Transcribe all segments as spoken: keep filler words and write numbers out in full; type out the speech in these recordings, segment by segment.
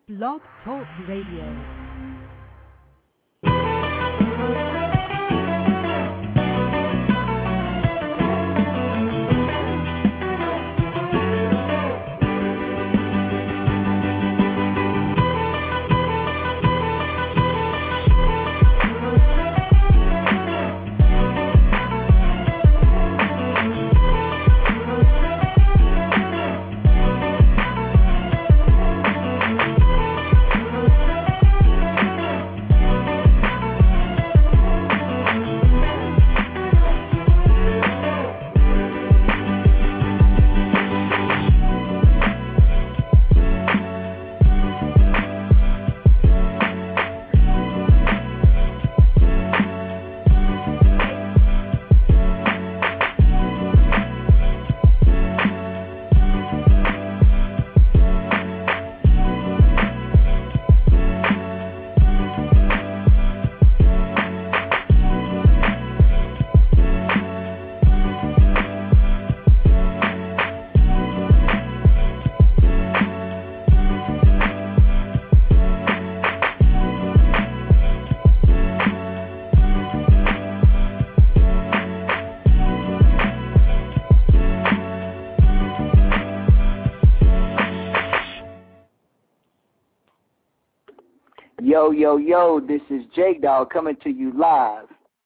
Blog Talk Radio. Yo, yo, yo, this is J-Dog coming to you live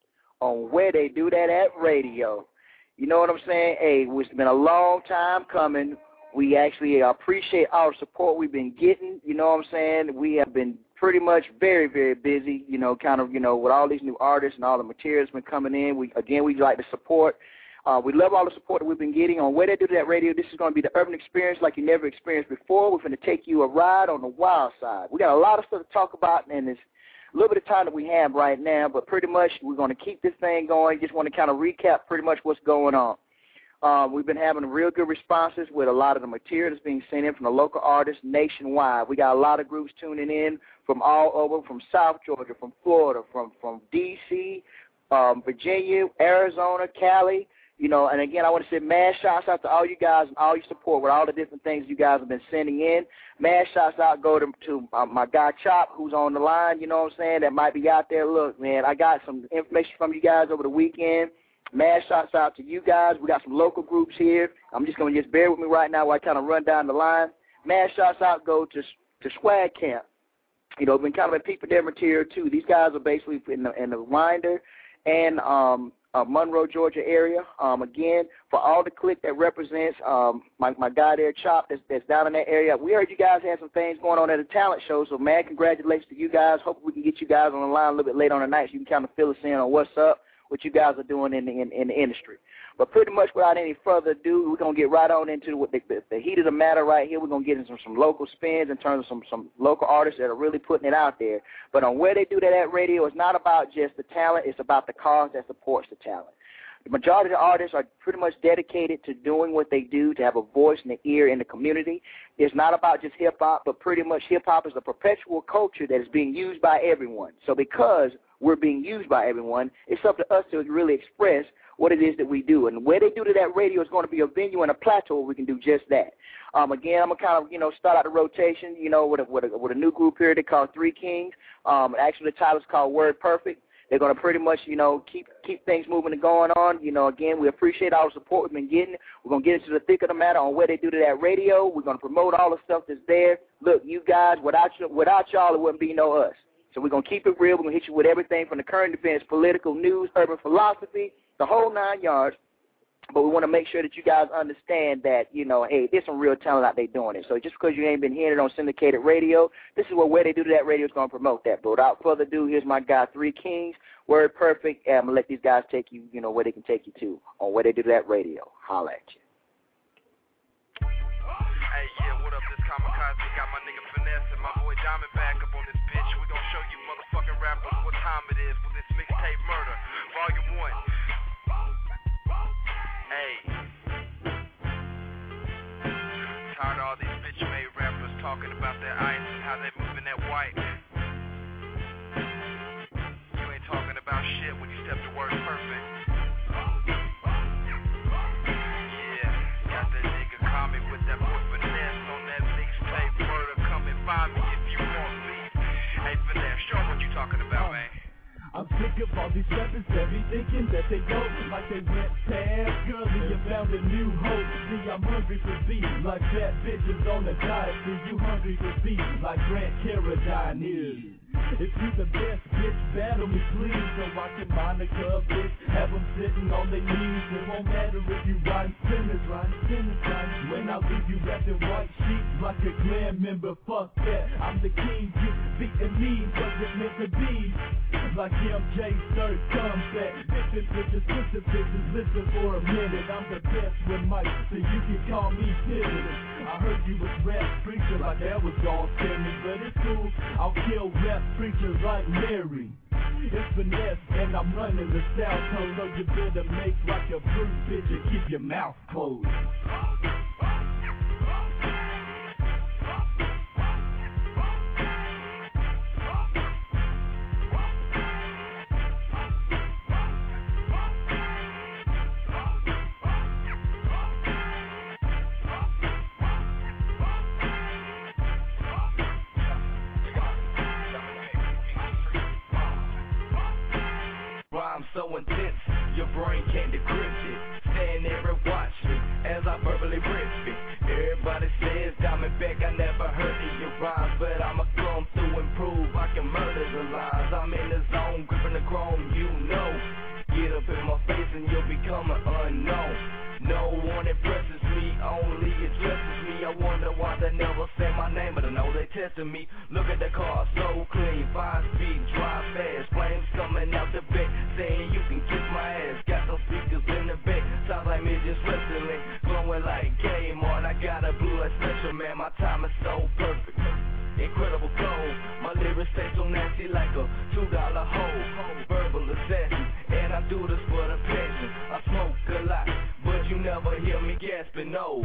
on Where They Do That at Radio. You know what I'm saying? Hey, it's been a long time coming. We actually appreciate all the support we've been getting. You know what I'm saying? We have been pretty much very, very busy, you know, kind of, you know, with all these new artists and all the materials been coming in. We Again, we'd like to support. Uh, we love all the support that we've been getting on Where They Do That Radio. This is going to be the urban experience like you never experienced before. We're going to take you a ride on the wild side. We got a lot of stuff to talk about, and it's a little bit of time that we have right now, but pretty much we're going to keep this thing going. Just want to kind of recap pretty much what's going on. Um, we've been having real good responses with a lot of the material that's being sent in from the local artists nationwide. We got a lot of groups tuning in from all over, from South Georgia, from Florida, from, from D C, um, Virginia, Arizona, Cali. You know, and again, I want to say mad shouts out to all you guys and all your support with all the different things you guys have been sending in. Mad shouts out go to, to um, my guy Chop, who's on the line, you know what I'm saying, that might be out there. Look, man, I got some information from you guys over the weekend. Mad shouts out to you guys. We got some local groups here. I'm just going to just bear with me right now while I kind of run down the line. Mad shouts out go to to Swag Camp. You know, been kind of peeping their material, too. These guys are basically in the, in the Winder and um, Uh, Monroe, Georgia area. Um, again, for all the clique that represents um, my, my guy there, Chop, that's, that's down in that area. We heard you guys had some things going on at a talent show, so, man, congratulations to you guys. Hope we can get you guys on the line a little bit later on the night so you can kind of fill us in on what's up, what you guys are doing in the, in, in the industry. But pretty much without any further ado, we're going to get right on into what the, the, the heat of the matter right here. We're going to get into some, some local spins in terms of some, some local artists that are really putting it out there. But on Where They Do That at Radio, it's not about just the talent. It's about the cause that supports the talent. The majority of the artists are pretty much dedicated to doing what they do, to have a voice and an ear in the community. It's not about just hip-hop, but pretty much hip-hop is a perpetual culture that is being used by everyone. So because we're being used by everyone, it's up to us to really express what it is that we do. And Where They Do That Radio is going to be a venue and a plateau where we can do just that. Um, again, I'm going to kind of, you know, start out the rotation, you know, with a, with a, with a new group here they call Three Kings. Um, actually, the title is called Word Perfect. They're going to pretty much, you know, keep keep things moving and going on. You know, again, we appreciate all the support we've been getting. We're going to get into the thick of the matter on Where They Do That Radio. We're going to promote all the stuff that's there. Look, you guys, without you, without y'all, it wouldn't be no us. So we're going to keep it real. We're going to hit you with everything from the current events, political news, urban philosophy, the whole nine yards. But we want to make sure that you guys understand that, you know, hey, there's some real talent out there doing it. So just because you ain't been hearing it on syndicated radio, this is what Where They Do That Radio is going to promote that. But without further ado, here's my guy, Three Kings, Word Perfect, and I'm going to let these guys take you, you know, where they can take you to on Where They Do That Radio. Holla at you. Hey, yeah, what up, this Kamikaze? Got my nigga Finesse and my boy Diamond back up on this bitch. We gonna show you motherfucking rappers what time it is for this mixtape murder, volume one. Hey, tired of all these bitch-made rappers talking about their ice and how they moving that white. You ain't talking about shit when you step to Word Perfect. Yeah, got that nigga Kami with that boy Finesse on that mixtape murder. Come and find me if you I'm sick of all these rappers every thinking that they go like they went past girly and found a new hope. See, I'm hungry for beef like fat bitches on a diet. See, you hungry for beef like Grant Carradine is. If you the best, bitch, battle me please, so I can monitor, bitch, have them sitting on their knees. It won't matter if you riding sinners, riding sinners, riding. When I leave you wrapped in white sheets like a clan member, fuck that. I'm the king, you beating me, wasn't meant to be. Like M J third comes back. Bitches, bitches, bitches, bitches, listen for a minute. I'm the best with Mike, so you can call me Tibbet. I heard you was rap preacher, like that was all me, but it's cool. I'll kill rap preachers like Mary. It's finesse, and I'm running the South. So you better make like a brute bitch and keep your mouth closed. I'm so intense, your brain can't decrypt it. Stand there and watch me as I verbally rip it. Everybody says Diamondback, I never heard of your rhymes, but I'ma come through and prove I can murder the lines. I'm in the zone, gripping the chrome, you know. Get up in my face and you'll become an unknown. No one impresses me, only addresses me. I wonder why they never say my name, but I know they testing me. Look at the car, so clean, five speed, drive fast. Flames coming out the back, saying you can kiss my ass. Got some speakers in the back, sounds like midgets wrestling. Glowing like Kmart, I got a blue light special, man. My time is so perfect, incredible flow. My lyrics stay so nasty like a two dollar hole. Verbal assassin, and I do this for the passion. I smoke a lot, but you never hear me gasping, no.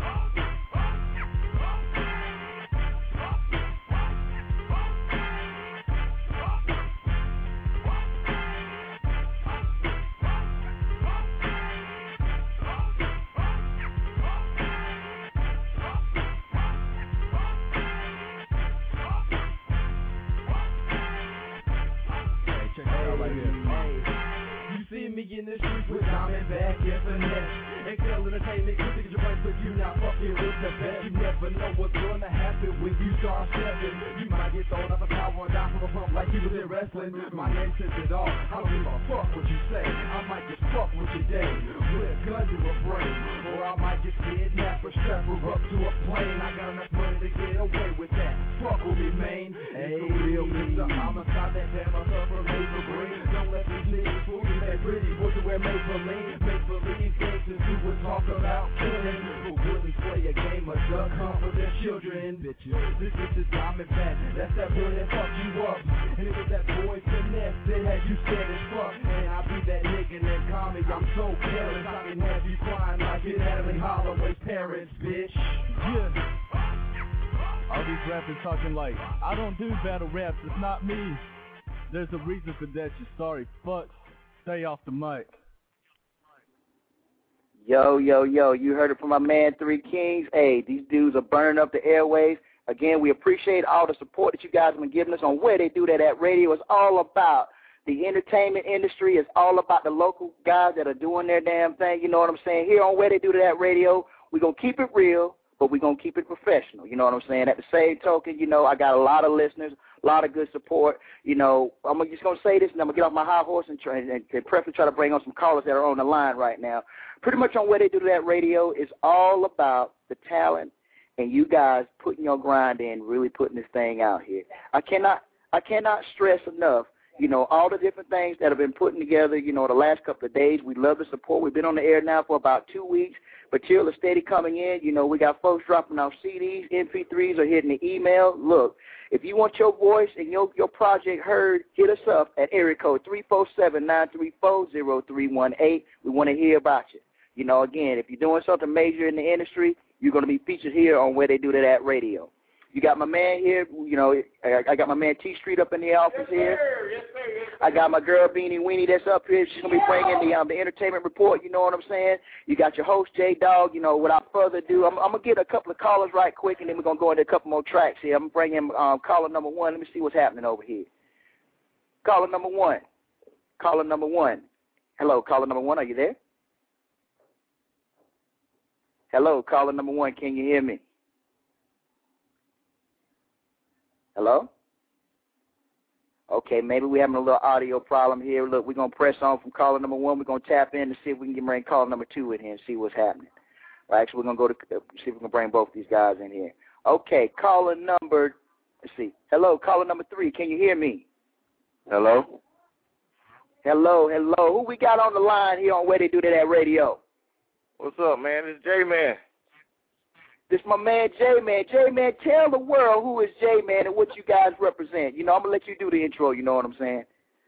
Me in the streets with Diamondback and finesse. Excel entertainment, you think your right, but you not fucking with the best. You never know what's gonna happen when you start stepping. You might get thrown out the power and die from a pump like you was in wrestling. My name says it all. I don't give a fuck what you say. I might just fuck with your day with a gun to a brain, or I might just kidnap or strap her up to a plane. I got enough money to get away with that. Fuck with me, man. Hey, for real, Mister Homicide, that damn myself from Hazel Green. Don't let these niggas fool you. They pretty boys who wear make-believe, make-believe gangsters who would talk about killing, who wouldn't play a game of duck hunt with their children. Bitches, this is Diamondback, that's that boy that fucked you up. And it was that boy finesse that had you scared as fuck. And I be that nigga named Tommy, I'm so careless, I can have you crying like it Natalie Holloway's parents, bitch. Yeah. All these rappers talking like, I don't do battle raps, it's not me. There's a reason for that, you sorry fucks. Stay off the mic. Yo, yo, yo, you heard it from my man, Three Kings. Hey, these dudes are burning up the airwaves. Again, we appreciate all the support that you guys have been giving us on Where They Do That at Radio. It's all about the entertainment industry. It's all about the local guys that are doing their damn thing. You know what I'm saying? Here on Where They Do That at Radio, we're going to keep it real, but we're going to keep it professional. You know what I'm saying? At the same token, you know, I got a lot of listeners, a lot of good support. You know, I'm just going to say this, and I'm going to get off my high horse and, try, and, and preferably try to bring on some callers that are on the line right now. Pretty much on Where They Do That Radio is all about the talent and you guys putting your grind in, really putting this thing out here. I cannot, I cannot stress enough, you know, all the different things that have been putting together, you know, the last couple of days. We love the support. We've been on the air now for about two weeks. Material is steady coming in. You know, we got folks dropping off C Ds, M P threes, or hitting the email. Look, if you want your voice and your, your project heard, hit us up at area code three four seven, nine three four, zero three one eight. We want to hear about you. You know, again, if you're doing something major in the industry, you're going to be featured here on Where They Do That at Radio. You got my man here, you know, I, I got my man T Street up in the office here. Yes, sir, yes, sir. I got my girl Beanie Weenie that's up here. She's going to be bringing the um, the entertainment report, you know what I'm saying? You got your host, J-Dog. You know, without further ado, I'm, I'm going to get a couple of callers right quick, and then we're going to go into a couple more tracks here. I'm going to bring in um, caller number one. Let me see what's happening over here. Caller number one. caller number one. Hello, caller number one, are you there? Hello, caller number one, can you hear me? Hello? Okay, maybe we're having a little audio problem here. Look, we're going to press on from caller number one. We're going to tap in to see if we can get bring caller number two in here and see what's happening. Well, actually, we're going to go to uh, see if we can bring both these guys in here. Okay, caller number, let's see. Hello, caller number three, can you hear me? Hello? Hello, hello. Who we got on the line here on Where They Do That at Radio? What's up, man? It's J-Man. This my man J-Man. J-Man, tell the world who is J-Man and what you guys represent. You know, I'm going to let you do the intro, you know what I'm saying?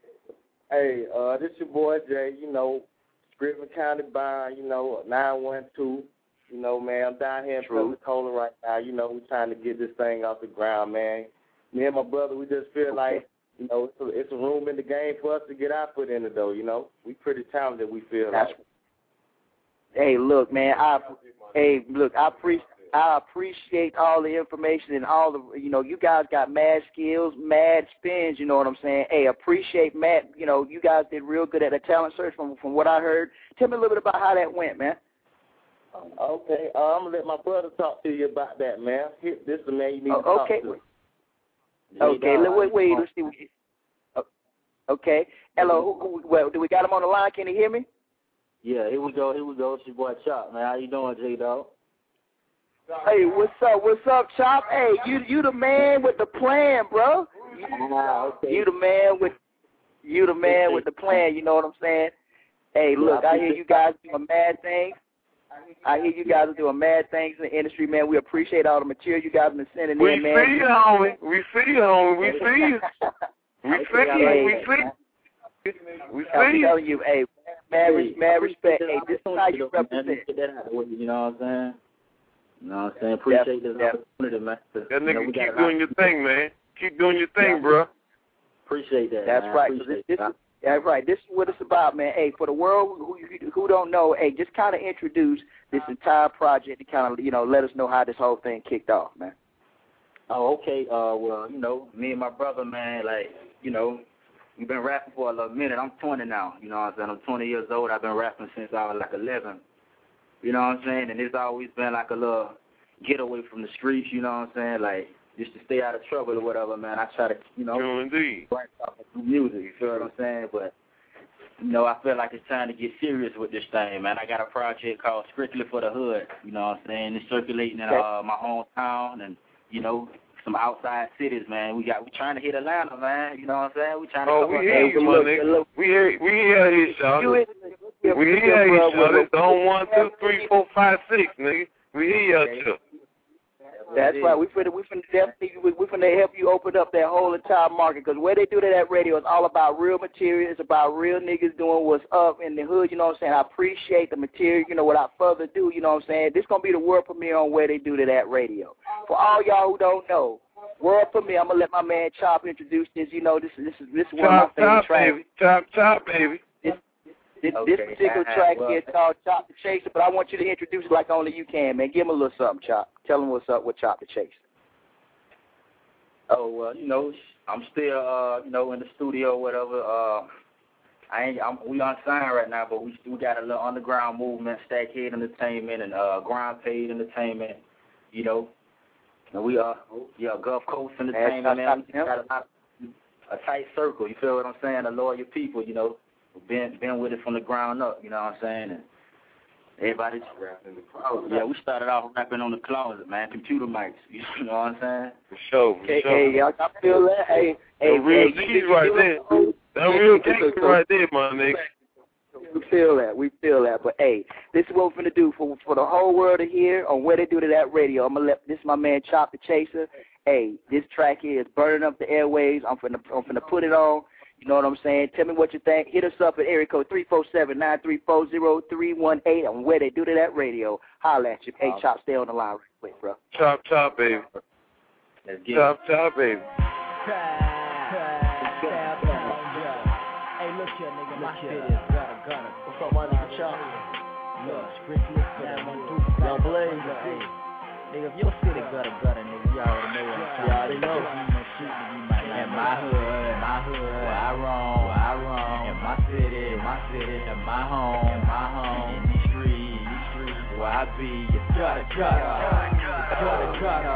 Hey, uh, this your boy Jay, you know, Scrivener County Bond, you know, nine one two. You know, man, I'm down here in Pensacola right now. You know, we're trying to get this thing off the ground, man. Me and my brother, we just feel like, you know, it's a, it's a room in the game for us to get our foot in it, though, you know. We pretty talented, we feel That's, like. Hey, look, man, I, hey, look, I appreciate. I appreciate all the information and all the, you know, you guys got mad skills, mad spins, you know what I'm saying? Hey, appreciate Matt, you know, you guys did real good at a talent search from from what I heard. Tell me a little bit about how that went, man. Okay, uh, I'm going to let my brother talk to you about that, man. Here, this is the man you need oh, to talk okay. to. Okay, let, wait, wait, let's see. Oh, okay, hello, who, who, well, do we got him on the line? Can you hear me? Yeah, here we go, here we go. It's your boy Chop, man. How you doing, J-Dog? Hey, what's up? What's up, Chop? Hey, you you the man with the plan, bro. You, ah, okay. you the man with you the man with the plan. You know what I'm saying? Hey, look, I hear you guys doing mad things. I hear you guys are doing mad things in the industry, man. We appreciate all the material you guys have been sending we in, man. See you, homie. We see you, homie. We see you. We see you. We see you. We see I'm you. telling you, hey, mad, mad respect. Hey, this is how you represent. Get that out of the way, you know what I'm saying? You know what I'm saying? Appreciate this yep. opportunity, man. That nigga you know, keep doing your thing, man. Keep doing your thing, yeah. bro. Appreciate that. That's man. right. Appreciate So this, this is, that's right. This is what it's about, man. Hey, for the world who who don't know, hey, just kind of introduce this entire project to kind of, you know, let us know how this whole thing kicked off, man. Oh, okay. Uh, well, you know, me and my brother, man, like, you know, we've been rapping for a little minute. I'm twenty now. You know what I'm saying? I'm twenty years old. I've been rapping since I was like eleven. You know what I'm saying? And it's always been like a little getaway from the streets, you know what I'm saying? Like, just to stay out of trouble or whatever, man. I try to, you know, True indeed. write off and do music, you feel what I'm saying? But, you know, I feel like it's time to get serious with this thing, man. I got a project called Strictly for the Hood, you know what I'm saying? It's circulating in uh, my hometown and, you know, some outside cities, man. We got we trying to hit Atlanta, man. You know what I'm saying? We trying to. Oh, we hear you, my nigga. We hear we hear you, Sean. We hear you, Sean. It's on one, two, three, four, five, six, nigga. We hear you, too. That's right. We finna we finna definitely we, we finna help you open up that whole entire market, because where they do that at radio is all about real material. It's about real niggas doing what's up in the hood. You know what I'm saying? I appreciate the material. You know, without further ado, you know what I'm saying? This gonna be the world premiere on Where They Do That at Radio. For all y'all who don't know, world premiere. I'm gonna let my man Chop introduce this. You know, this is this is this is one of my favorite tracks. Baby. Chop, chop, baby. This this, okay. this particular uh, track well, here is called Chop the Chaser, but I want you to introduce it like only you can, man. Give him a little something, Chop. Tell him what's up with Chop the Chaser. Oh, well, you know, I'm still, uh, you know, in the studio, whatever. Uh, I ain't, I'm, we on sign right now, but we we got a little underground movement, Stackhead Entertainment and uh, Grind Paid Entertainment, you know. And we are, uh, yeah, Gulf Coast Entertainment, man. We got a, lot, a tight circle, you feel what I'm saying? A loyal people, you know, been been with it from the ground up, you know what I'm saying? And everybody's rapping the crowd. Yeah, we started off rapping on the closet, man, computer mics, you know what I'm saying? For sure, for Hey, sure. hey, y'all feel that? Hey, hey, that real hey, G's right there. That real G's right there, my nigga. We feel that. We feel that. But, hey, this is what we're going to do for for the whole world to hear on Where They Do That radio. I'm going to let this is my man Chop the Chaser. Hey, this track here is burning up the airwaves. I'm finna, I'm finna put it on. You know what I'm saying? Tell me what you think. Hit us up at area code three four seven, nine three four, zero three one eight on Where They Do That radio. Holla at you. Hey, Chop, stay on the line real quick, bro. Chop, chop, baby. Let's get Chop, chop, baby. Hey, look here, nigga. My shit is gutter, gutter. What's up, my nigga Chop? Look, strictly for that one, two, young Blaze. Hey, nigga, if your city gutter, gutter, nigga, you already know what I'm saying. You already know. You know, shit, nigga, you might In my hood, my hood, I roam, I roam. In my city, my city, in my home, my home. In these streets, these streets where I be, you gotta, gotta, gotta, gotta.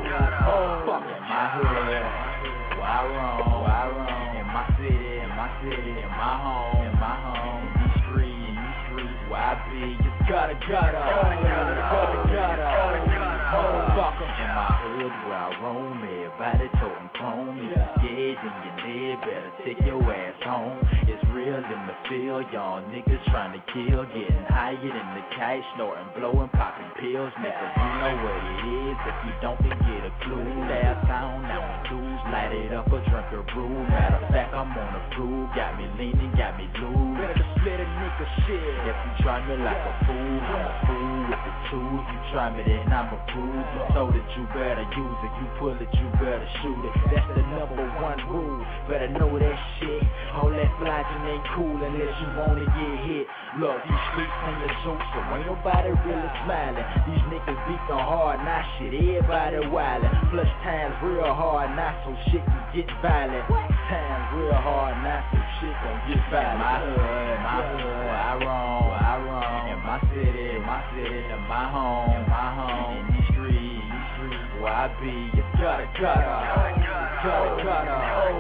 Oh, fuck. In my hood, where I roam, where I roam. In my city, in my city, in my home, in my home. In these streets, these streets where I be, you gotta, gotta, gotta, gotta. Oh, fuck. In my hood where I roam, everybody toting chrome. If you're scared, then you're dead, better take your ass home. It's real in the field, y'all niggas trying to kill, getting higher than the kite, snorting, blowing, popping pills. Niggas, you know what it is, if you don't, then get a clue. Last town, now I'm loose, light it up or drink a brew. Matter of fact, I'm on a brew, got me leaning, got me loose. Better split a nigga shit. If you try me like a fool, I'm a fool with the truth. You try me, then I'm a fool. You told it, you better use it. You pull it, you better shoot it. That's the number one rule. Better know that shit. All that flogging ain't cool unless you wanna get hit. Look, these streets ain't a joke, so ain't nobody really smiling. These niggas beating hard, now shit, everybody wildin'. Plus times real hard, now so shit can get violent. Times real hard, now so shit gon' get violent. My hood, my hood, I roam, I roam. In my city, my city, in my home, in my home. In these streets, these streets where I be, you gotta, gotta, gotta, gotta.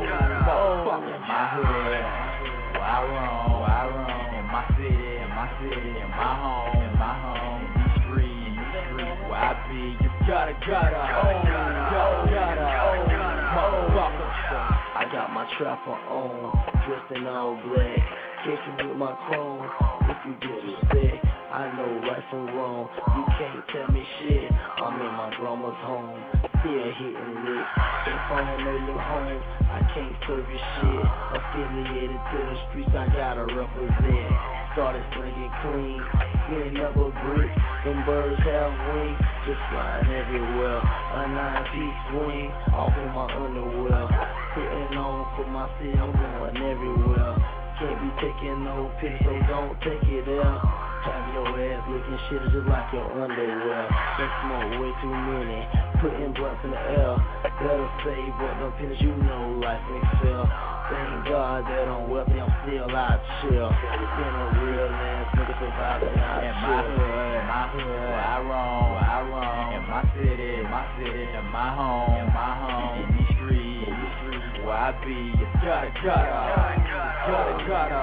Oh, fuck. In my hood, where I roam, where I roam. In my city, in my city, in my home, in my home. In these streets, these streets where I be, you gotta, gotta, gotta, gotta. Motherfucker. I got my trapper on, dressed in all black. Catch you with my chrome, if you disrespect, I know right from wrong. You can't tell me shit, I'm in my grandma's home, still hitting licks. If I don't know your home, I can't serve your shit. Affiliated to the streets, I gotta represent. Started slinging clean, getting up a brick. Them birds have wings, just flying everywhere. A nine-piece swing, off in my underwear. Putting on for my city, I'm going everywhere. Can't be taking no pics, so don't take it there. Have your ass looking shit just like your underwear. They smoke way too many, putting blunts in the air. Better save up them pennies, you know life ain't fair. Thank God that I'm wealthy, I'm still out chill. Been a real ass nigga surviving out in my hood, my hood, I roam, I roam. In my city, my city, in my home, in my home. In these streets, these streets where I be, you gotta, gotta, gotta, gotta.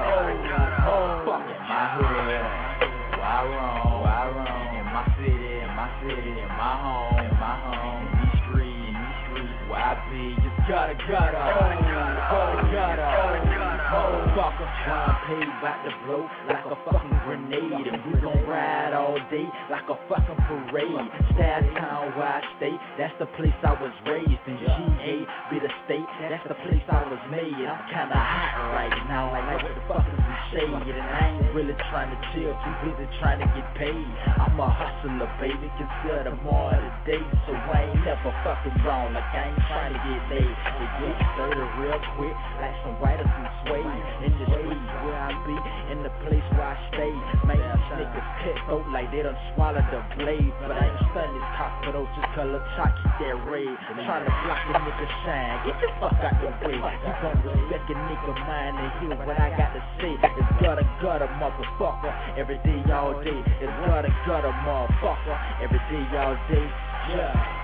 Oh, fuck. In my hood, where I roam, where I roam. In my city, in my city, in my home, in my home. In these streets, these streets where I be, you gotta, gotta, gotta, gotta. Motherfucker, trying paid about to blow like a fucking grenade. And we gon' ride all day like a fucking parade. Style town where I stay, that's the place I was raised. And G A be the state, that's the place I was made. I'm kinda hot right now, like what the fuck is the shade? And I ain't really trying to chill, too busy trying to get paid. I'm a hustler, baby, consider more of the day. So I ain't never fucking wrong, like I ain't trying to get laid. It gets started real quick, like some writers and sway. In the streets where I be, in the place where I stay. Man, these niggas pet throat like they done swallowed the blade. But I ain't stunning this cockroach, just color chalk, keep that raid. Trying to block a nigga shine, get the fuck out the way. You gon' respect a nigga mind and hear what I got to say. It's gutter, gutter, motherfucker, every day, all day. It's gutter, gutter, motherfucker, every day, all day. Yeah.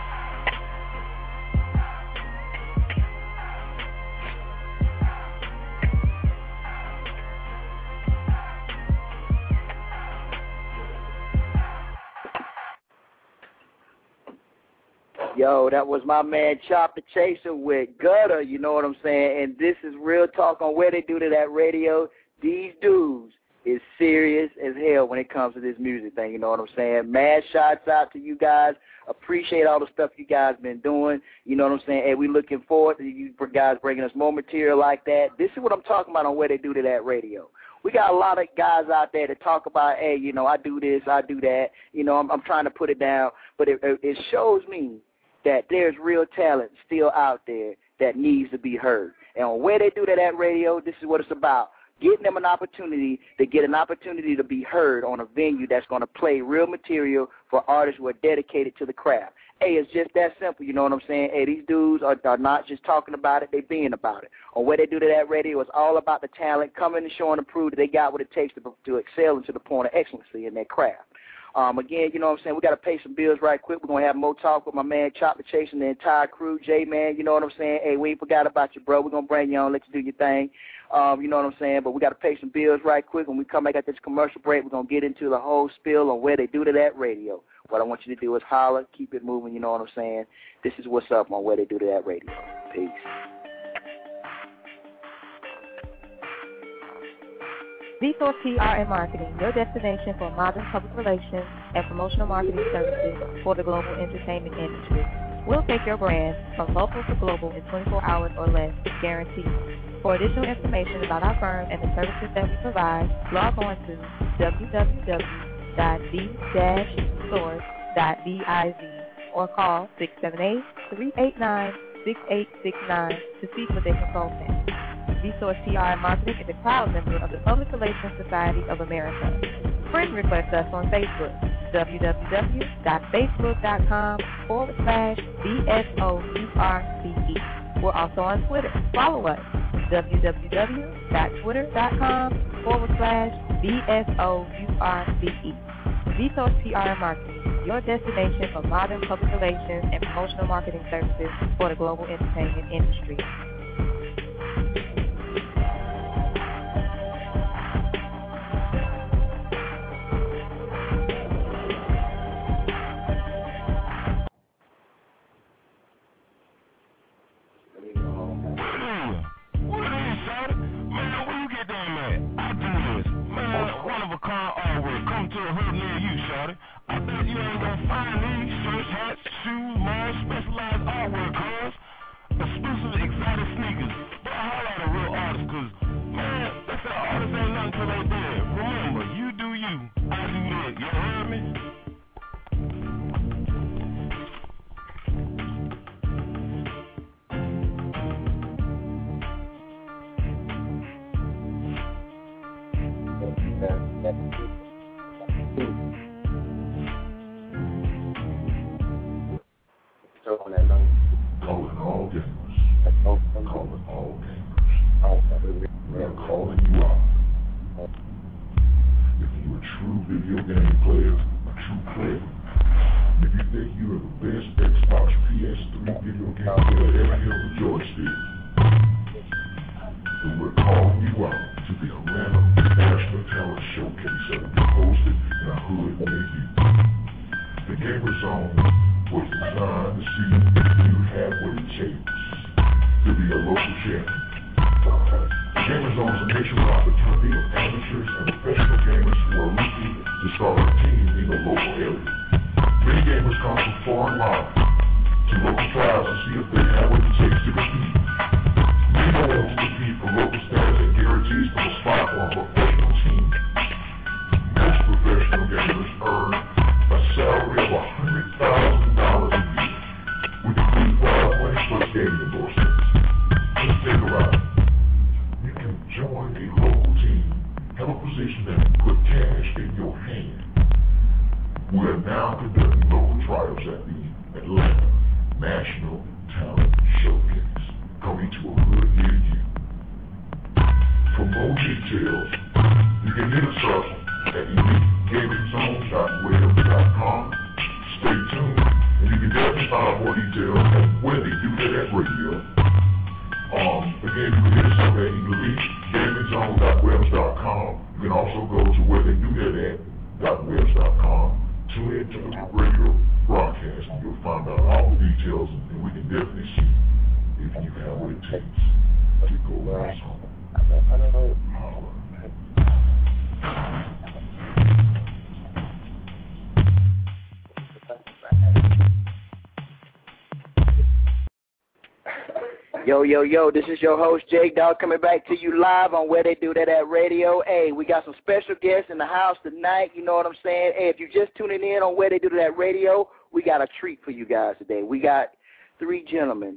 Yo, that was my man Chop the Chaser with Gutter, you know what I'm saying? And this is Real Talk on Where They Do To That Radio. These dudes is serious as hell when it comes to this music thing, you know what I'm saying? Mad shots out to you guys. Appreciate all the stuff you guys been doing, you know what I'm saying? And we looking forward to you guys bringing us more material like that. This is what I'm talking about on Where They Do To That Radio. We got a lot of guys out there that talk about, hey, you know, I do this, I do that. You know, I'm, I'm trying to put it down. But it, it shows me that there's real talent still out there that needs to be heard. And on Where They Do To That Radio, this is what it's about. Getting them an opportunity to get an opportunity to be heard on a venue that's going to play real material for artists who are dedicated to the craft. Hey, it's just that simple, you know what I'm saying? Hey, these dudes are, are not just talking about it, they being about it. On Where They Do That Radio, it's all about the talent, coming and showing and prove that they got what it takes to, to excel into the point of excellency in their craft. Um, again, you know what I'm saying, we got to pay some bills right quick. We're going to have more talk with my man Chopper Chase and the entire crew. Jay, man, you know what I'm saying? Hey, we ain't forgot about you, bro. We're going to bring you on, let you do your thing. Um, you know what I'm saying? But we got to pay some bills right quick. When we come back at this commercial break, we're going to get into the whole spiel on Where They Do That Radio. What I want you to do is holler, keep it moving, you know what I'm saying? This is what's up on Where They Do That Radio. Peace. Vsource P R and Marketing, your destination for modern public relations and promotional marketing services for the global entertainment industry. We'll take your brand from local to global in twenty-four hours or less, guaranteed. For additional information about our firm and the services that we provide, log on to w w w dot v dash source dot biz or call six seven eight, three eight nine, six eight six nine to speak with a consultant. Vsource P R and Marketing is a proud member of the Public Relations Society of America. Friend request us on Facebook, w w w dot facebook dot com forward slash V S O U R C E. We're also on Twitter. Follow us, w w w dot twitter dot com forward slash V S O U R C E. Vsource P R and Marketing, your destination for modern public relations and promotional marketing services for the global entertainment industry. Yo, yo, yo, this is your host, Jake Dawg, coming back to you live on Where They Do That at Radio. Hey, we got some special guests in the house tonight, you know what I'm saying? Hey, if you're just tuning in on Where They Do That Radio, we got a treat for you guys today. We got three gentlemen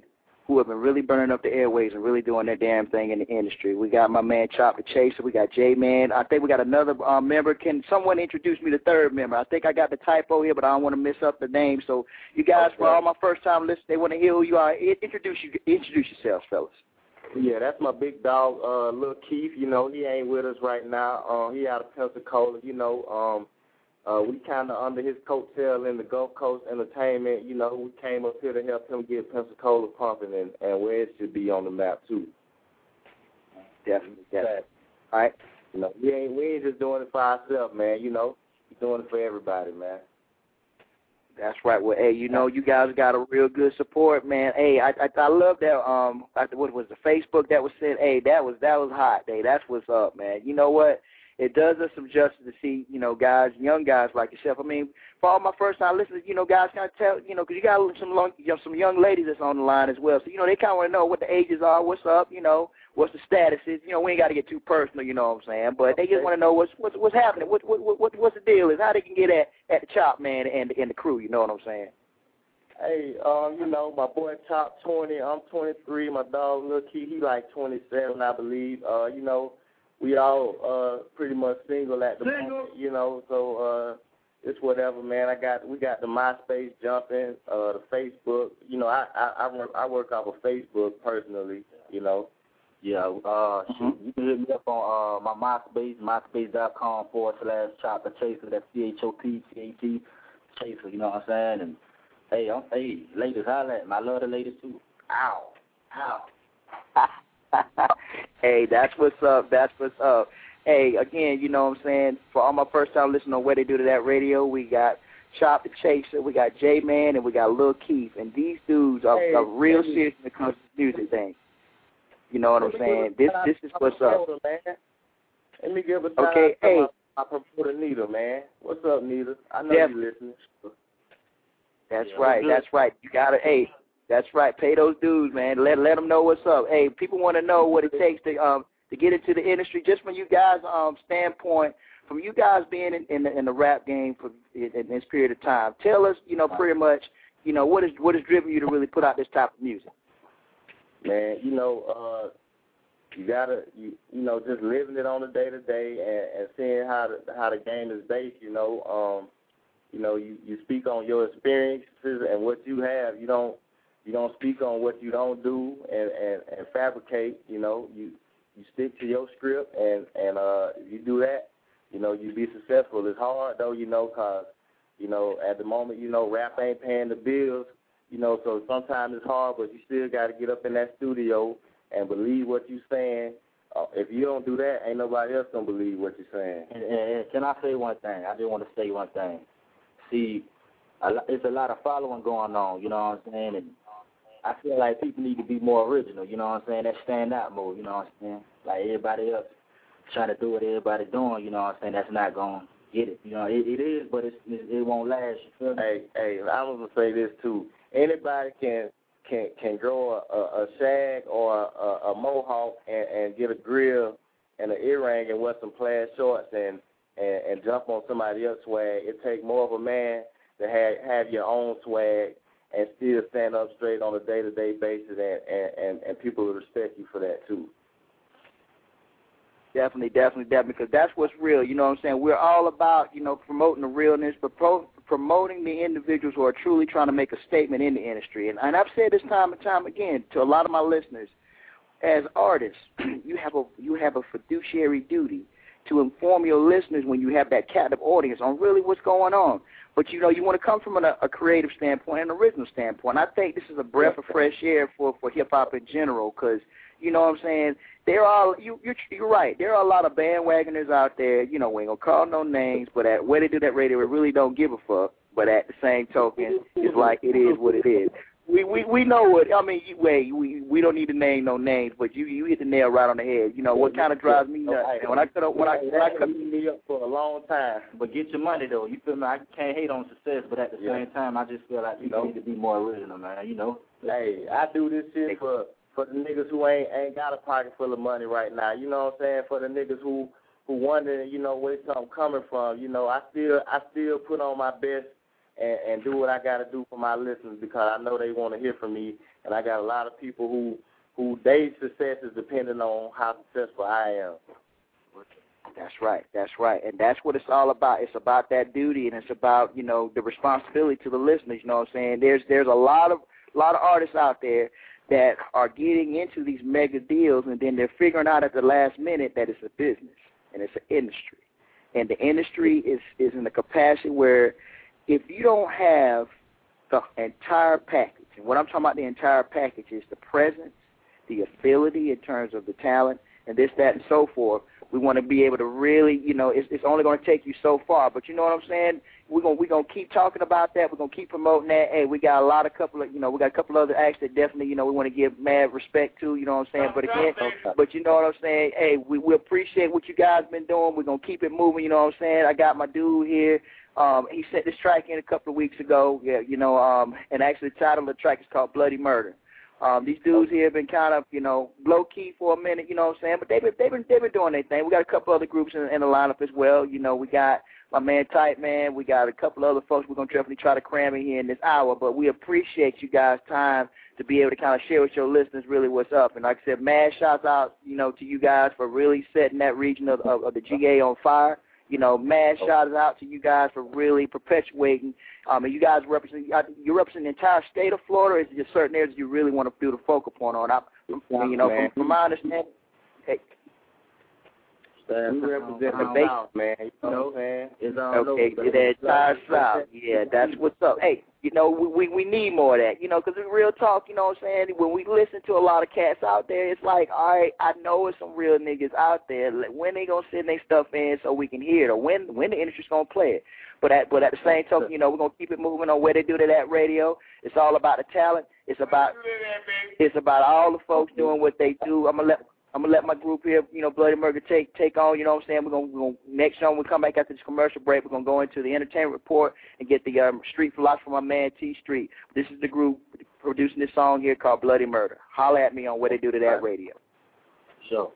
who have been really burning up the airways and really doing their damn thing in the industry. We got my man Chop the Chaser. We got J-Man. I think we got another um, member. Can someone introduce me the third member? I think I got the typo here, but I don't want to mess up the name. So you guys, okay. For all my first-time listeners, they want to hear who you are. Introduce you. Introduce yourselves, fellas. Yeah, that's my big dog, uh, Lil Keith. You know, he ain't with us right now. Uh, he out of Pensacola. You know, um, Uh, we kind of under his coattail in the Gulf Coast Entertainment. You know, we came up here to help him get Pensacola pumping and, and where it should be on the map, too. Definitely, definitely. All right. You know, we ain't, we ain't just doing it for ourselves, man. You know, we're doing it for everybody, man. That's right. Well, hey, you know, you guys got a real good support, man. Hey, I I, I love that. Um, what was the Facebook that was said? Hey, that was that was hot. Hey, that's what's up, man. You know what? It does us some justice to see, you know, guys, young guys like yourself. I mean, for all my first-time listeners, you know, guys kind of tell, you know, because you got some long, you know, some young ladies that's on the line as well. So, you know, they kind of want to know what the ages are, what's up, you know, what's the status is. You know, we ain't got to get too personal, you know what I'm saying. But they just want to know what's what's what's happening, what what what what's the deal is, how they can get at at the Chop, man, and and the crew. You know what I'm saying? Hey, um, you know, my boy Top twenty, I'm twenty-three. My dog Lil Key, he like twenty-seven, I believe. Uh, you know. We all uh, pretty much single at the single. moment, you know, so uh, it's whatever, man. I got we got the MySpace jumping, uh, the Facebook. You know, I I, I work I work off of Facebook personally, you know. Yeah, uh, mm-hmm. shoot, you can hit me up on uh, my MySpace, myspace.com forward slash Chop the Chaser. That's C H O P C A T Chaser. You know what I'm saying? And hey, I'm, hey, ladies, holla at me. I love the ladies too. Ow, ow. Hey, that's what's up. That's what's up. Hey, again, you know what I'm saying? For all my first-time listeners on Where They Do to That Radio, we got Chop the Chaser, we got J-Man, and we got Lil Keith. And these dudes are, hey, are real hey, serious when it comes to the music thing. You know what I'm saying? This this is what's up. Let me give a shout okay, out hey. to my, my promoter, Nita, man. What's up, Nita? I know Definitely. you listening. That's yeah, right. That's right. You got to, hey. That's right. Pay those dues, man. Let let them know what's up. Hey, people want to know what it takes to um to get into the industry. Just from you guys' um standpoint, from you guys being in, in the in the rap game for in, in this period of time, tell us, you know, pretty much, you know, what is what has driven you to really put out this type of music. Man, you know, uh, you gotta you you know just living it on a day to day and and seeing how the how the game is based. You know, um, you know, you you speak on your experiences and what you have. You don't. You don't speak on what you don't do and, and, and fabricate, you know. You you stick to your script, and, and uh, if you do that, you know, you be successful. It's hard, though, you know, because, you know, at the moment, you know, rap ain't paying the bills, you know, so sometimes it's hard, but you still got to get up in that studio and believe what you're saying. Uh, if you don't do that, ain't nobody else going to believe what you're saying. And, and, and can I say one thing? I just want to say one thing. See, a, it's a lot of following going on, you know what I'm saying, and I feel like people need to be more original, you know what I'm saying? That stand out mode, you know what I'm saying? Like everybody else trying to do what everybody doing, you know what I'm saying? That's not going to get it. You know, it, it is, but it's, it, it won't last. You feel me? Hey, hey, I was going to say this too. Anybody can can can grow a, a, a shag or a, a mohawk and, and get a grill and an earring and wear some plaid shorts and, and, and jump on somebody else's swag. It takes more of a man to have, have your own swag and still stand up straight on a day-to-day basis, and, and, and, and people will respect you for that, too. Definitely, definitely, definitely, because that's what's real. You know what I'm saying? We're all about, you know, promoting the realness, but pro- promoting the individuals who are truly trying to make a statement in the industry. And, and I've said this time and time again to a lot of my listeners, as artists, you have a you have a fiduciary duty to inform your listeners when you have that captive audience on really what's going on. But, you know, you want to come from a, a creative standpoint, an original standpoint. I think this is a breath of fresh air for, for hip-hop in general because, you know what I'm saying, there are, you, you're, you're right, there are a lot of bandwagoners out there, you know, we ain't going to call no names, but at Where They Do That Radio, we really don't give a fuck. But at the same token, it's like it is what it is. We we we know what I mean. You, wait, we we don't need to name no names, but you you hit the nail right on the head. You know what kind of drives me nuts. And when I cut up, when I when I cut me up for a long time. But get your money though. You feel me? I can't hate on success, but at the yeah. same time, I just feel like you know, need to be more original, man. You know. Hey, I do this shit for for the niggas who ain't ain't got a pocket full of money right now. You know what I'm saying? For the niggas who who wondering, you know, where something coming from. You know, I still I still put on my best. And, and do what I got to do for my listeners because I know they want to hear from me and I got a lot of people who who their success is dependent on how successful I am. That's right. That's right. And that's what it's all about. It's about that duty, and it's about, you know, the responsibility to the listeners. You know what I'm saying? There's there's a lot of a lot of artists out there that are getting into these mega deals, and then they're figuring out at the last minute that it's a business and it's an industry. And the industry is, is in the capacity where if you don't have the entire package, and what I'm talking about the entire package is the presence, the ability in terms of the talent, and this, that, and so forth, we want to be able to really, you know, it's, it's only going to take you so far. But you know what I'm saying? We're going we're gonna keep talking about that. We're going to keep promoting that. Hey, we got a lot of couple of, you know, we got a couple other acts that definitely, you know, we want to give mad respect to, you know what I'm saying? But again, but you know what I'm saying? Hey, we, we appreciate what you guys been doing. We're going to keep it moving, you know what I'm saying? I got my dude here. Um, he sent this track in a couple of weeks ago, yeah, you know, um, and actually the title of the track is called Bloody Murder. Um, these dudes here have been kind of, you know, low key for a minute, you know what I'm saying? But they've been, they've been, they've been doing their thing. We got a couple other groups in, in the lineup as well. You know, we got my man Tight Man. We got a couple other folks we're gonna definitely try to cram in here in this hour. But we appreciate you guys' time to be able to kind of share with your listeners really what's up. And like I said, mad shouts out, you know, to you guys for really setting that region of, of, of the G A on fire. You know, mad shout out to you guys for really perpetuating. Um, and you guys represent, you represent the entire state of Florida, or is it just certain areas you really want to do the focal point on? I, you know, from, from my understanding, hey, we represent the base, man. You know what I'm saying? It's all okay, over. the entire South. Yeah, that's what's up. Hey, you know, we, we, we need more of that, you know, because real talk, you know what I'm saying? When we listen to a lot of cats out there, it's like, all right, I know it's some real niggas out there. When they going to send their stuff in so we can hear it, or when when the industry's going to play it. But at, but at the same token, you know, we're going to keep it moving on Where They Do That Radio. It's all about the talent. It's about it's about all the folks doing what they do. I'm going to let I'm gonna let my group here, you know, Bloody Murder take take on. You know what I'm saying? We're gonna, we're gonna next show when we come back after this commercial break, we're gonna go into the entertainment report and get the um, street philosophy from my man T Street. This is the group producing this song here called Bloody Murder. Holla at me on Where They Do That Radio. Sure.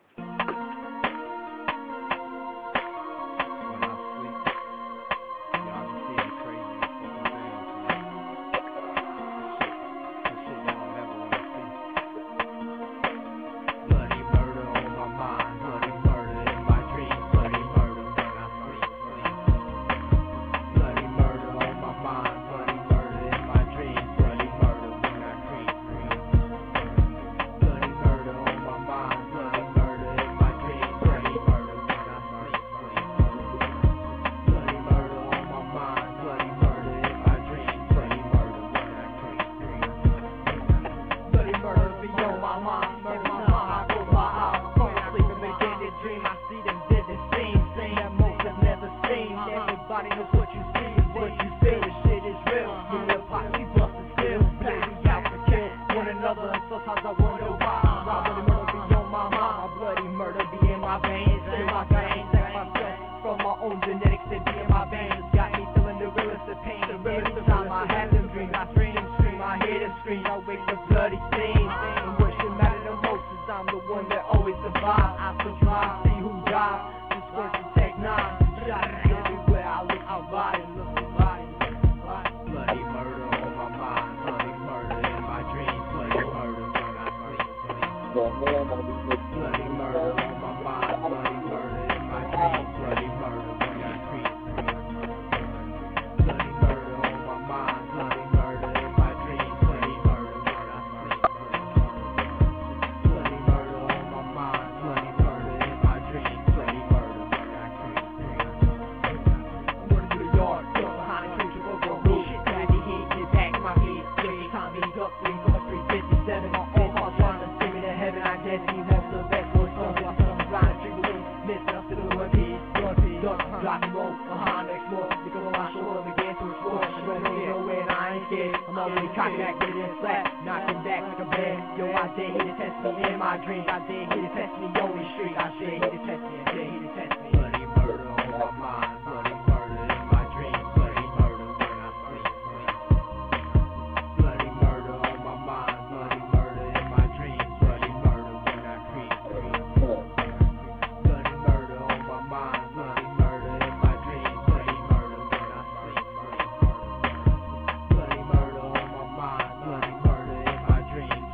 Bloody murder on my mind, bloody murder in my dreams.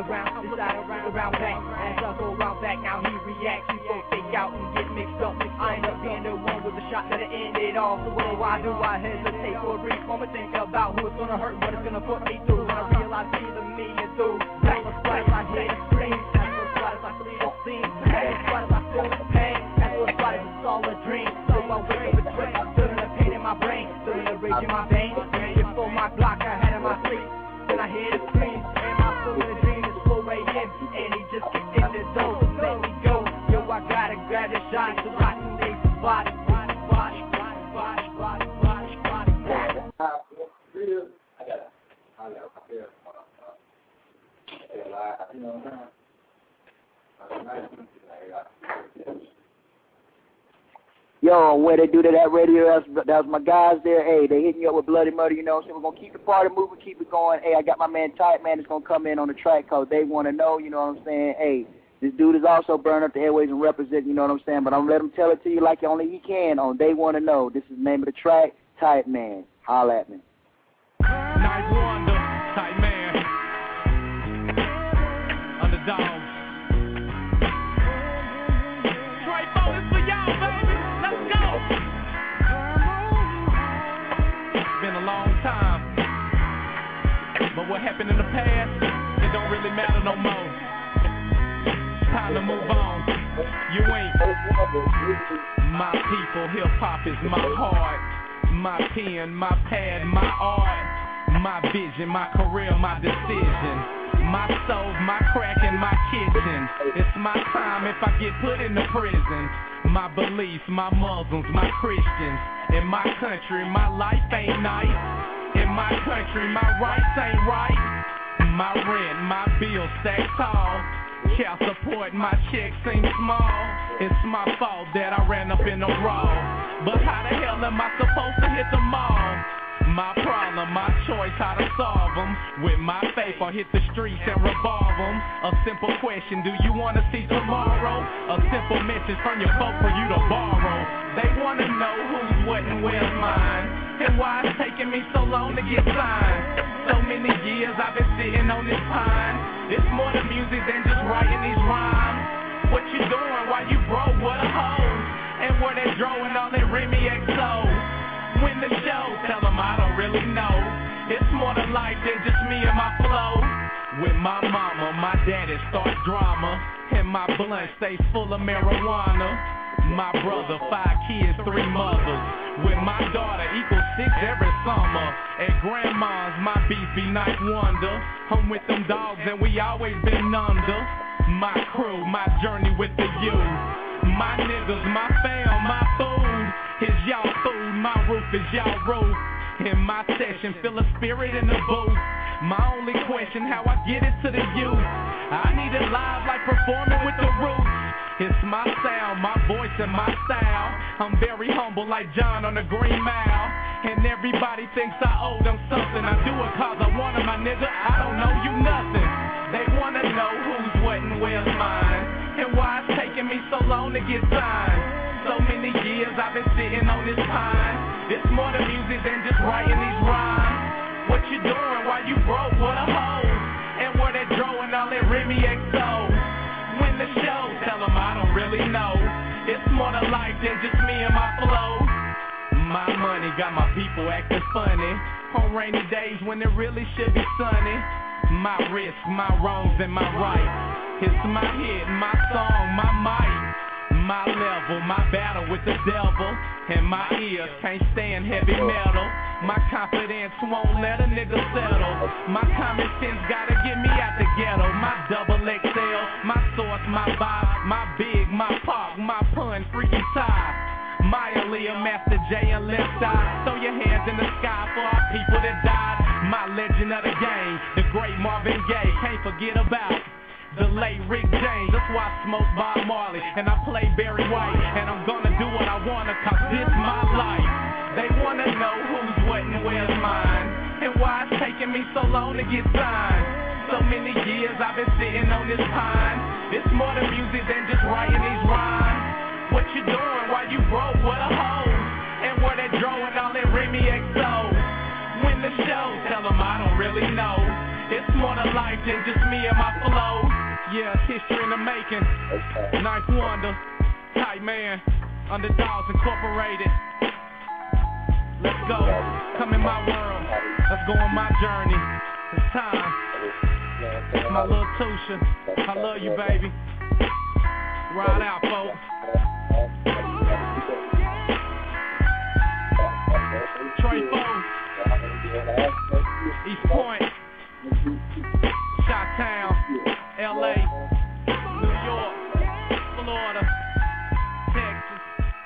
around, decide around, around back. As I go around back, now he reacts. You both fake out and get mixed up. I end up being the one with the shot that'll end it all. So what do I do? I hesitate for a brief moment, think about who it's gonna hurt, what it's gonna put me through. When I realize either me and through. That's what splatters I hear the scream. That's what splatters I flee the scene. That's what splatters I feel the pain. That's what splatters it's all a dream. So I wake up between, feeling the pain in my brain, feeling the rage in my veins. Before my block, I had in my sleep. Then I hear the scream, and my fool in the dream is four a m and he just kicked in the door, let me go. Yo, I gotta grab the shot, so I can make the body, body, body, body, body, body, body, body, body. I got it. I got it. I feel you know what I'm saying? Yo, where they do that at radio, that was, that was my guys there. Hey, they hitting you up with Bloody Murder, you know what I'm saying? We're going to keep the party moving, keep it going. Hey, I got my man Tight Man that's going to come in on the track because they want to know, you know what I'm saying? Hey, this dude is also burning up the airways and representing, you know what I'm saying? But I'm going to let him tell it to you like only he can on They Want to Know. This is the name of the track, Tight Man. Holla at me. Night Wonder, Tight Man. Underdog. But what happened in the past, it don't really matter no more. Time to move on. You ain't my people, hip-hop is my heart. My pen, my pad, my art. My vision, my career, my decision. My stove, my crack, and my kitchen. It's my time if I get put in the prison. My beliefs, my Muslims, my Christians. In my country, my life ain't nice. In my country, my rights ain't right. My rent, my bills stacked tall. Child support, my check seems small. It's my fault that I ran up in the wrong. But how the hell am I supposed to hit the mall? My problem, my choice, how to solve them. With my faith, I'll hit the streets and revolve them. A simple question, do you want to see tomorrow? A simple message from your folk for you to borrow. They want to know who's what and where's mine. And why it's taking me so long to get signed. So many years I've been sitting on this pine. It's more to music than just writing these rhymes. What you doing while you broke? What a hoe. And where they drawing all that Remy X O. Win the show, tell them I don't really know. It's more to life than just me and my flow. With my mama, my daddy start drama. And my blunt stays full of marijuana. My brother, five kids, three mothers. With my daughter, equals six every summer. At grandma's, my beef be night wonder. I'm with them dogs and we always been under. My crew, my journey with the youth. My niggas, my fam, my food. Is y'all food, my roof is y'all roof. In my session, feel a spirit in the booth. My only question, how I get it to the youth. I need it live like performing with the Roots. It's my sound, my voice, and my style. I'm very humble like John on the Green Mile. And everybody thinks I owe them something. I do it cause I want it, my nigga, I don't know you nothing. They wanna know who's what and where's mine. And why it's taking me so long to get signed. So many years I've been sitting on this pine. It's more to music than just writing these rhymes. What you doing while you broke? What a hoe. And where they drawing all that Remy X O. Win the show, tell them I don't really know. It's more to life than just me and my flow. My money got my people acting funny. On rainy days when it really should be sunny. My risk, my wrongs, and my rights. It's my hit, my song, my mic. My level, my battle with the devil. And my ears can't stand heavy metal. My confidence won't let a nigga settle. My common sense gotta get me out the ghetto. My double X L, my source, my vibe. My big, my pop, my pun, freaky tie. My Aaliyah, Master J, and Left Eye. Throw your hands in the sky for our people that died. My legend of the game, the great Marvin Gaye. Can't forget about the late Rick James. That's why I smoke Bob Marley and I play Barry White. And I'm gonna do what I wanna cause this my life. They wanna know who's what and where's mine. And why it's taking me so long to get signed. So many years I've been sitting on this pine. It's more to music than just writing these rhymes. What you doing while you broke? What a hoe. And where they drawing all that Remy X O. Win the show, tell them I don't really know. It's more to life than just me and my flow. Yeah, it's history in the making. Ninth Wonder, Tight Man, Underdogs Incorporated. Let's go, come in my world. Let's go on my journey. It's time. It's my little Tusha. I love you, baby. Ride out, folks. Trey Foe, East Point, Chi-Town, L A, New York, Florida, Texas.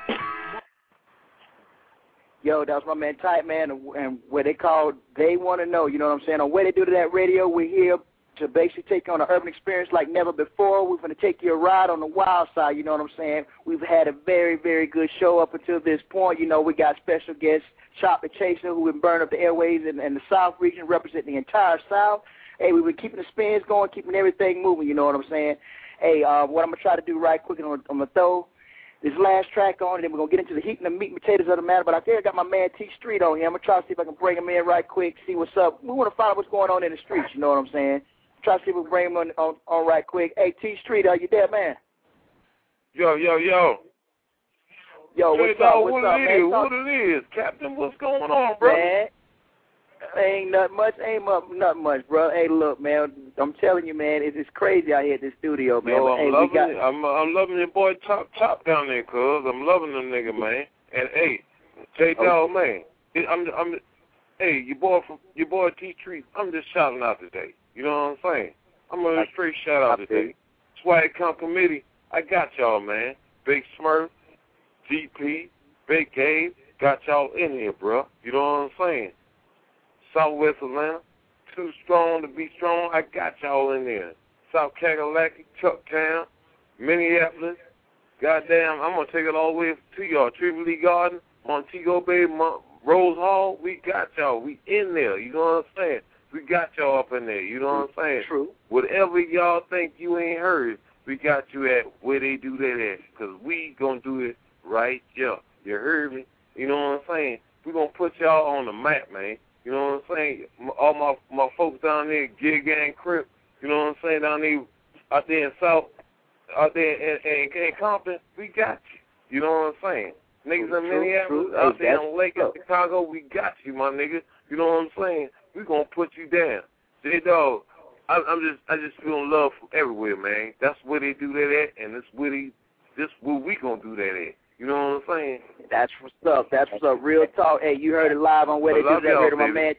Yo, that was my man Tight Man, and what they call They Want to Know, you know what I'm saying? On Where They Do To That Radio, we're here to basically take on an urban experience like never before. We're going to take you a ride on the wild side, you know what I'm saying? We've had a very, very good show up until this point. You know, we got special guests, Chop the Chaser, who would burn up the airways in, in the South region, representing the entire South. Hey, we've been keeping the spins going, keeping everything moving, you know what I'm saying? Hey, uh, what I'm going to try to do right quick, I'm going to throw this last track on, and then we're going to get into the heat and the meat and potatoes of the matter. But I think I got my man T Street on here. I'm going to try to see if I can bring him in right quick, see what's up. We want to find out what's going on in the streets, you know what I'm saying? Try to see if we can bring him on, on, on right quick. Hey, T Street, are you there, man? Yo, yo, yo. Yo, what's J-Dog, up, what's what up, it man? Is, what it is, Captain, what's going on, bro? Man, ain't nothing much, ain't much, nothing much, bro. Hey, look, man, I'm telling you, man, it's, it's crazy out here at this studio, man. Yo, but, I'm hey, loving we got... it. I'm, I'm loving your boy Chop Chop down there, cuz. I'm loving them nigga, man. And, hey, J-Dog, man, I'm, I'm, hey, your boy, from, your boy T Street, I'm just shouting out today. You know what I'm saying? I'm going to straight shout out today. Swag Count Committee, I got y'all, man. Big Smurf, G P, Big Gabe, got y'all in here, bro. You know what I'm saying? Southwest Atlanta, too strong to be strong, I got y'all in there. South Kakalaki, Chucktown, Minneapolis, goddamn, I'm going to take it all the way to y'all. Tripoli Garden, Montego Bay, Mon- Rose Hall, we got y'all. We in there, you know what I'm saying? We got y'all up in there, you know what I'm saying? True. Whatever y'all think you ain't heard, we got you at Where They Do That at, because we going to do it right here. You heard me? You know what I'm saying? we going to put y'all on the map, man. You know what I'm saying? All my my folks down there, Gig Gang Crip, you know what I'm saying, down there, out there in South, out there in, in, in Compton, we got you. You know what I'm saying? Niggas in Minneapolis, out there in Lake in Chicago, we got you, my nigga. You know what I'm saying? We going to put you down. J-Dog, I, I'm just, I just feeling love from everywhere, man. That's where they do that at, and this where they, this where we gonna do that at. You know what I'm saying? That's what's up. That's what's up. Real talk. Hey, you heard it live on Where They Do That. Heard of my man.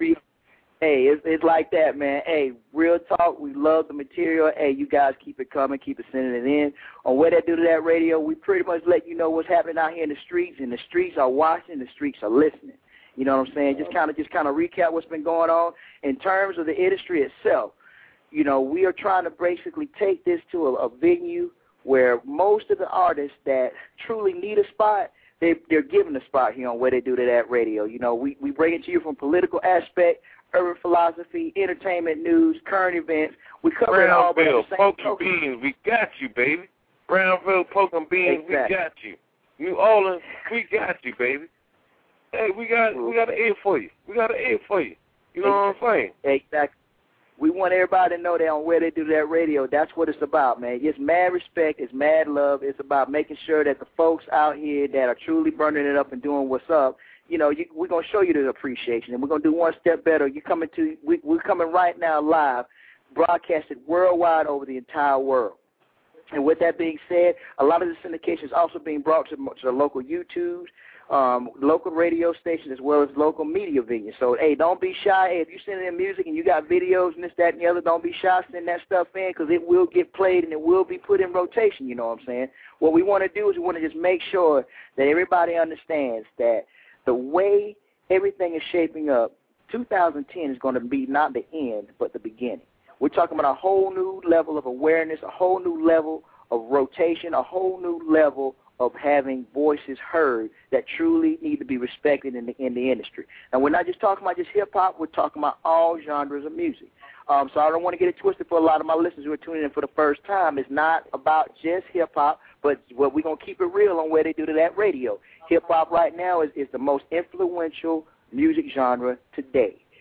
Hey, it's, it's like that, man. Hey, real talk. We love the material. Hey, you guys keep it coming. Keep it sending it in. On Where They Do That Radio, we pretty much let you know what's happening out here in the streets, and the streets are watching. The streets are listening. You know what I'm saying? Just kind of, just kind of recap what's been going on in terms of the industry itself. You know, we are trying to basically take this to a, a venue where most of the artists that truly need a spot, they, they're given a spot here on Where They Do That Radio. You know, we, we bring it to you from political aspect, urban philosophy, entertainment news, current events. We cover it all. Brownville, Poke and Beans, we got you, baby. Brownville, Poke and Beans, exactly. We got you. New Orleans, we got you, baby. Hey, we got we got an ear for you. We got an ear for you. You know exactly. what I'm saying? Exactly. We want everybody to know that on Where They Do That Radio, that's what it's about, man. It's mad respect. It's mad love. It's about making sure that the folks out here that are truly burning it up and doing what's up, you know, you, we're going to show you the appreciation, and we're going to do one step better. You coming to, we, we're coming right now live, broadcasted worldwide over the entire world. And with that being said, a lot of the syndication is also being brought to, to the local YouTubes, Um, local radio stations, as well as local media venues. So, hey, don't be shy. Hey, if you send in music and you got videos and this, that, and the other, don't be shy. Send that stuff in because it will get played and it will be put in rotation, you know what I'm saying? What we want to do is we want to just make sure that everybody understands that the way everything is shaping up, two thousand ten is going to be not the end, but the beginning. We're talking about a whole new level of awareness, a whole new level of rotation, a whole new level of having voices heard that truly need to be respected in the in the industry. And we're not just talking about just hip-hop, we're talking about all genres of music. Um, so I don't want to get it twisted for a lot of my listeners who are tuning in for the first time. It's not about just hip-hop, but what we're going to keep it real on Where They Do That Radio. Hip-hop right now is, is the most influential music genre today.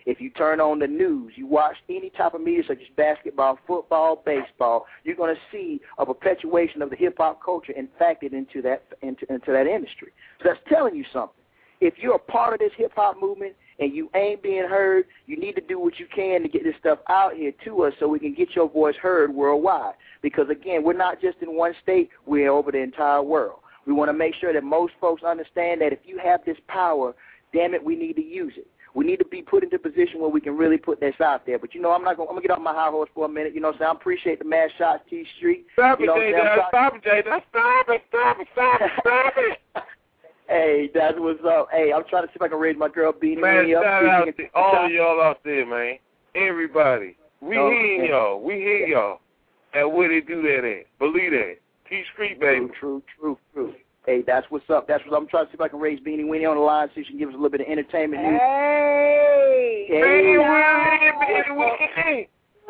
If you turn on the news, you watch any type of media such as basketball, football, baseball, you're going to see a perpetuation of the hip-hop culture infected into that into, into that industry. So that's telling you something. If you're a part of this hip-hop movement and you ain't being heard, you need to do what you can to get this stuff out here to us so we can get your voice heard worldwide. Because, again, we're not just in one state, we're over the entire world. We want to make sure that most folks understand that if you have this power, damn it, we need to use it. We need to be put into a position where we can really put this out there. But, you know, I'm not going I'm to get off my high horse for a minute. You know what I'm saying? I appreciate the mad shots, T Street. Stop you it, know Jay. Stop it, Jay. Stop it, stop it, stop it, stop it. Hey, that's what's up. Hey, I'm trying to see if I can raise my girl Beanie Man, Weenie up. shout out to all of y'all out there, man. Everybody. We oh, hear y'all. We hear y'all. And where they do that at. Believe that. T Street, baby. True, true, true, true. Hey, that's what's up. That's what I'm trying to see if I can raise Beanie Weenie on the line so she can give us a little bit of entertainment news. Hey! Hey! Beanie Weenie, Beanie Weenie.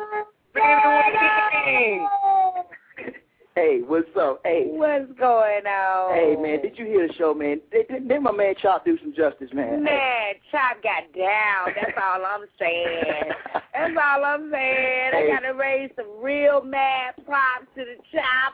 Beanie Weenie. Hey, what's up? Hey. What's going on? Hey, man, did you hear the show, man? Did, did, did my man Chop do some justice, man? Man, Chop got down. That's all I'm saying. That's all I'm saying. Hey. I got to raise some real mad props to the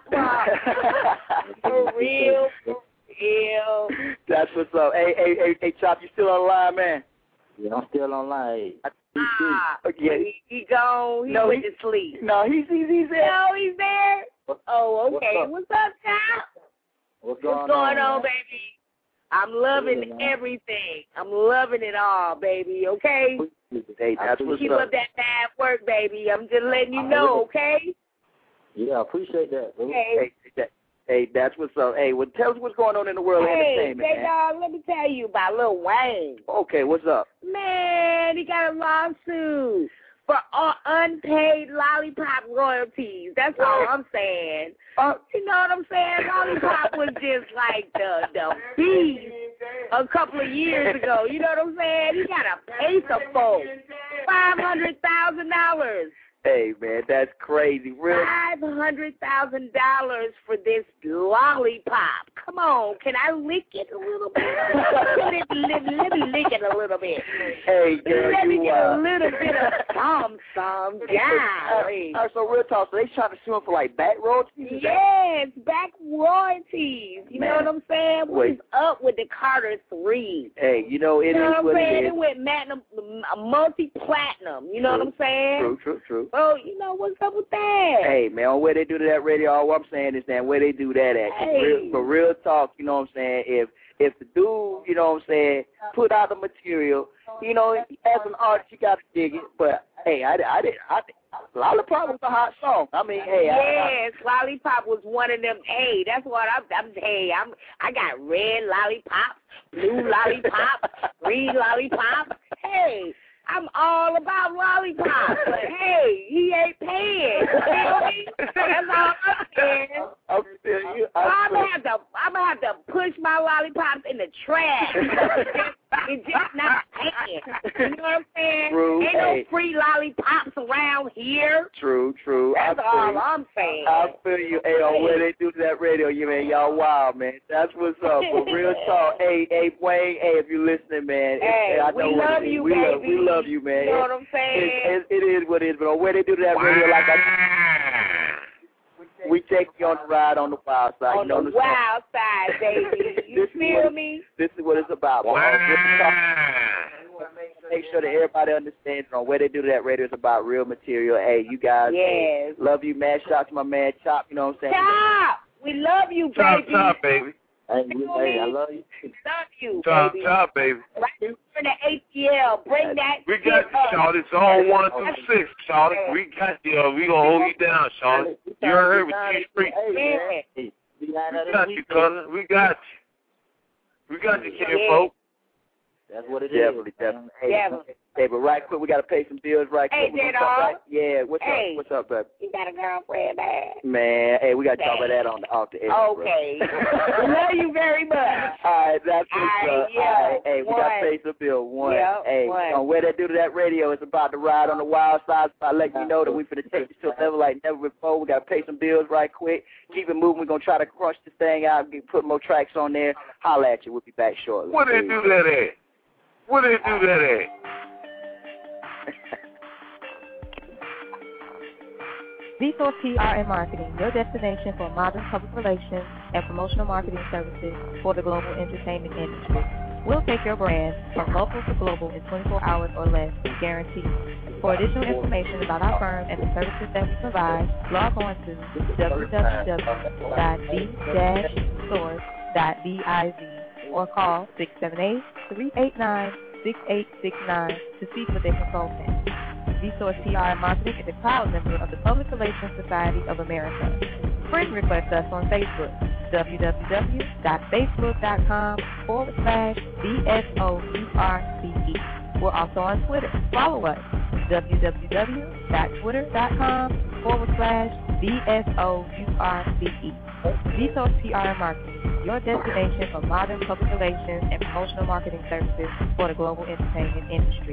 Chop. For real, for real. That's what's up. Hey, hey, hey, hey, Chop, you still on the line, man? Yeah, I'm still online. Ah, yeah. he, he gone. He no, went he, to sleep. No, he's, he's, he's there. No, he's there. Oh, okay. What's What's up, Chop? What's going, What's going on, on baby? I'm loving yeah, everything. I'm loving it all, baby, okay? Hey, that's what's Keep up. up that bad work, baby. I'm just letting you know, okay? Yeah, I appreciate that, bro. Hey, hey, that, hey, that's what's up. Hey, well, tell us what's going on in the world of hey, entertainment, man. J-Dog, let me tell you about Lil Wayne. Okay, what's up? Man, he got a lawsuit for uh, unpaid lollipop royalties. That's all I'm saying. Uh, you know what I'm saying? Lollipop was just like the the beast a couple of years ago. You know what I'm saying? He got to pay some folks five hundred thousand dollars. Hey, man, that's crazy. Real. Five hundred thousand dollars for this lollipop. Come on, can I lick it a little bit? let, me, let, me, let me lick it a little bit. Hey, girl, let me you get uh, a little bit of some, some. Yeah. Uh, so real talk. So they trying to sue him for like back royalties? Yes, back royalties. You Man. know what I'm saying? What's Wait. up with the Carter Three? Hey, you know it you know is what what I'm saying? it It is. went platinum, multi-platinum. You know True. what I'm saying? True, true, true. Oh, you know what's up with that? Hey, man, on where they do that radio, all I'm saying is that where they do that at. Hey. Real, for real talk, you know what I'm saying? If if the dude, you know what I'm saying, put out the material, you know, as an artist, you got to dig it. But, hey, I, I did, I did. Lollipop was a hot song. I mean, hey. Yes, I, I, Lollipop was one of them. Hey, that's what I'm, I'm hey, I'm, I got red lollipop, blue lollipop, green lollipop. Hey, I'm all about lollipop, but hey, he ain't paying. You feel me? That's all I'm saying. I'm feel you. I'm gonna have to, I'm gonna have to push my lollipops in the trash. It's just not paying. You know what I'm saying? True. Ain't Hey. no free lollipops around here. True, true. That's I feel all you. I'm saying. I feel you. Hey, on where they do that radio, you man, y'all wild, man. That's what's up. For real talk. Hey, hey, Wayne, hey, if you're listening, man. Hey, I know we what love it is. you, we baby. Love, we love you, man. You know what I'm saying? It, it, it is what it is. But on where they do that radio, like I we take you on the ride on the wild side. On you know the what I'm wild side, baby. You This is feel what- me? This is what it's about. Wow. Make sure that everybody understands on where they do that radio is about real material. Hey, you guys. Hey, Yes. love you, man. Shout out to my man Chop. You know what I'm saying? Chop! We love you, Chop, baby. chop, baby. Hey, hey, I love you. Love you, Chop, baby. chop, baby. Right in the A T L. Bring that We shit got you, up. Charlotte. It's on one through six, Charlotte. We got you. We gonna hold you down, Charlotte. You heard with T Street. Hey, Yeah. man. We got that We got you, cousin. We got you. We got you, kinfolk. That's what it is. Definitely, definitely. Hey, Definitely. hey, but right quick, we got to pay some bills right Hey, quick. J-Dog. Right? Yeah, what's Hey. up? What's up, baby? You got a girlfriend, man? Man, hey, we got to talk about that on the, off the air. Okay. We love you very much. All right, that's what's All right, up. yeah, All right, hey, we got to one. pay some bills. One. Yep, hey, one. on where they do to that radio, it's about to ride on the wild side. It's about letting you know that we finna take this to a level like never before. We got to pay some bills right quick. Keep it moving. We're going to try to crush this thing out, get, put more tracks on there. Holla at you. We'll be back shortly. Where they do that at? Where they do that at? Vito T R M Marketing, your destination for modern public relations and promotional marketing services for the global entertainment industry. We'll take your brand from local to global in twenty-four hours or less, guaranteed. For additional information about our firm and the services that we provide, log on to w w w dot d dash source dot biz or call six seven eight, three eight nine, six eight six nine to speak with a consultant. V-Source T R M Marketing is a proud member of the Public Relations Society of America. Friend request us on Facebook, w w w dot facebook dot com forward slash V S O U R C E. We're also on Twitter. Follow us, w w w dot twitter dot com forward slash V S O U R C E. V-Source T R M Marketing, your destination for modern public relations and promotional marketing services for the global entertainment industry.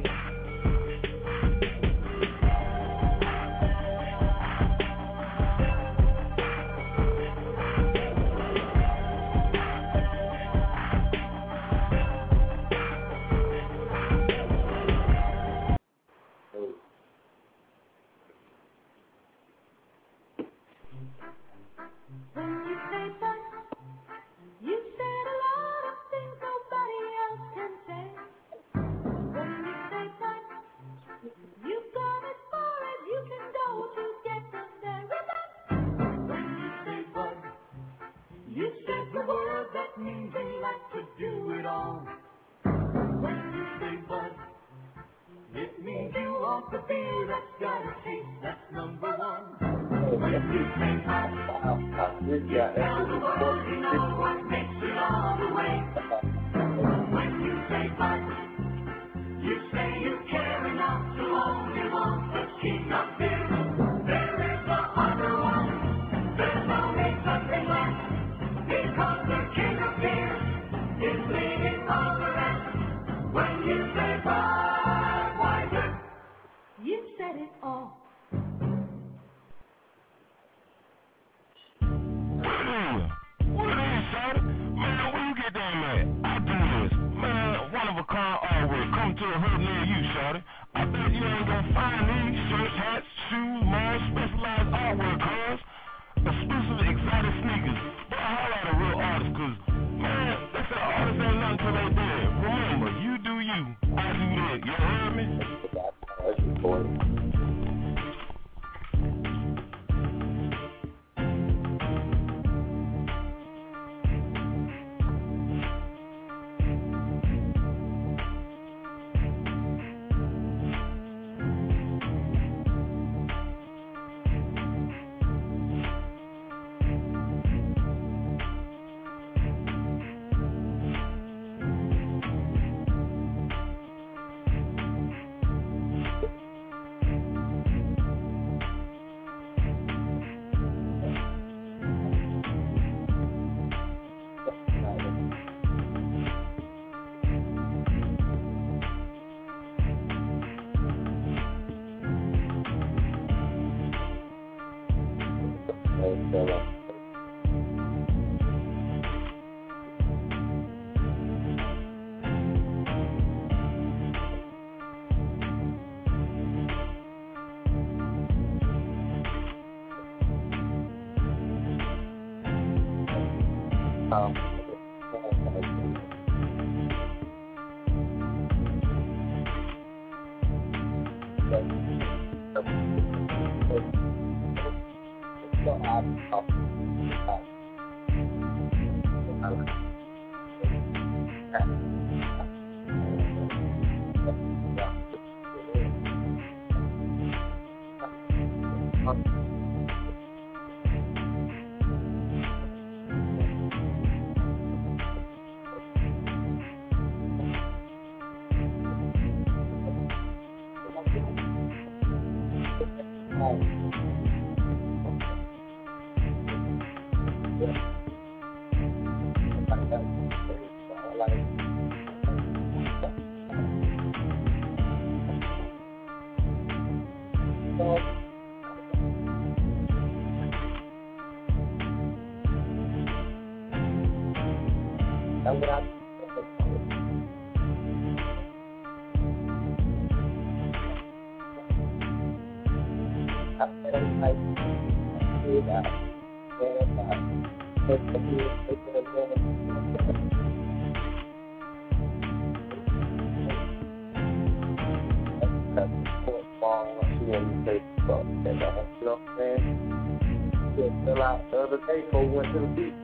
Fill out the other day before we went to the beach.